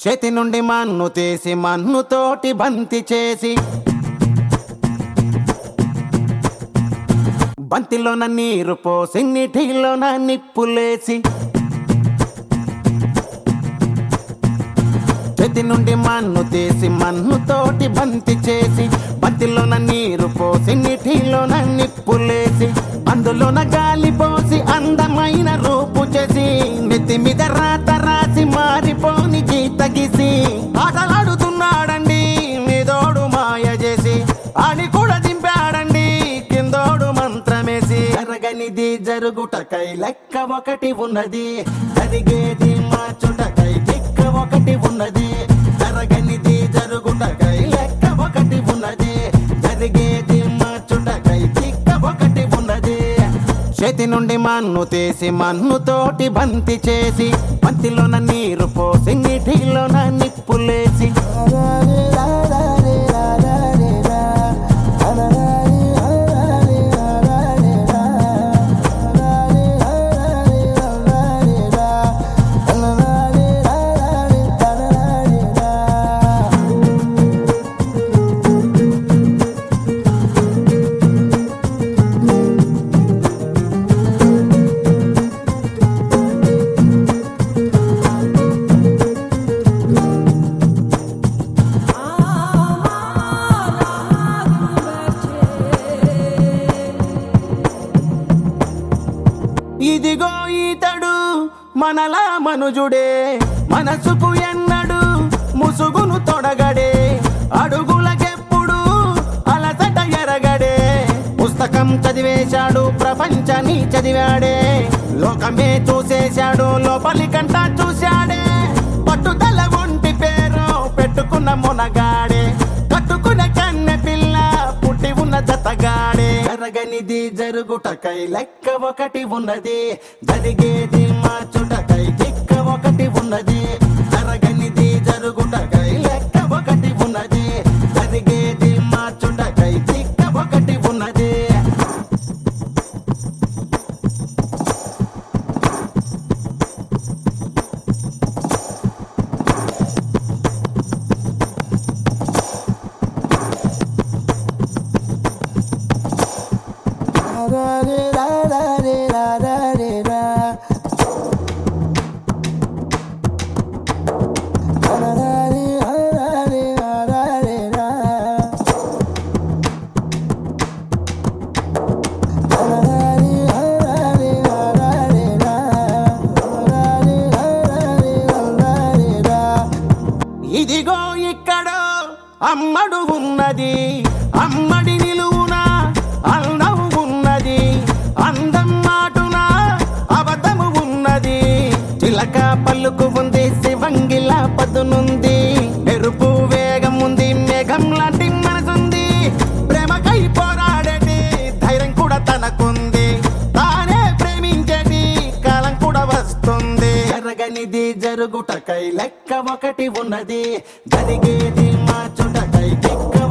చేతి నుండి మన్ను తీసి మన్నుతోటి బంతి చేసి బంతిలోన నీరు పోసి నీటిలోన నిప్పులేసి చేతి నుండి మన్ను తీసి మన్నుతోటి బంతి చేసి బంతిలోన నీరు పోసి నీటిలోన నిప్పులేసి అందులోన గాలి పోసి అందమైన రూపు చేసి నెత్తి మీద రాత రాసి మారిపోని గీత గీసి ఆటలాడుతున్నాడండి మీదోడు మాయ చేసి అని కూడా దింపాడండి కిందోడు మంత్రమేసి జరగనిది జరుగుటకై లెక్క ఒకటి ఉన్నది జరిగేది మార్చుటకై దిక్క ఒకటి ఉన్నది జరగనిది జరుగుటకై లెక్క ఒకటి ఉన్నది జరిగేది మార్చుటకై దిక్క ఒకటి ఉన్నది చేతి నుండి మన్ను తీసి మన్నుతోటి బంతి చేసి బంతిలోన నీరు పోసి నీటిలోన నిప్పులేసి ఇదిగో ఈతడు మనలా మనుజుడే మనసుకు ఎన్నడు ముసుగును తొడగడే అడుగులకెప్పుడు అలసట ఎరగడే పుస్తకం చదివేశాడు ప్రపంచాన్ని చదివాడే లోకమే చూసేశాడు లోపలి కంట చూశాడే పట్టుదల ఒంటి పేరు పెట్టుకున్న మునగాడే కట్టుకున్న కన్నె పిల్ల పుట్టి ఉన్న జతగాడే జరగనిది జరుగుటకై లెక్క ఒకటి ఉన్నది జరిగేది మార్చుటకై దిక్క ఒకటి ఉన్నది జరగనిది జరుగుటకై లెక్క ఒకటి ఉన్నది జరిగేది మార్చుటకై దిక్క ఒకటి ఉన్నది ఇదిగో ఇక్కడ అమ్మడు ఉన్నది అమ్మడి నిలువున అందము ఉన్నది అందం మాటున అబద్ధము ఉన్నది చిలక పలుకు ఉంది శివంగిలా పదునుంది మెరుపు వేగం ఉంది మేఘం లాంటి మనసుంది ప్రేమకై పోరాడేటి ధైర్యం కూడా తనకుంది తానే ప్రేమించేటి కాలం కూడా వస్తుంది జరగనిది జరుగుటకై లెక్క ఒకటి ఉన్నది జరిగేది మార్చుటకై దిక్క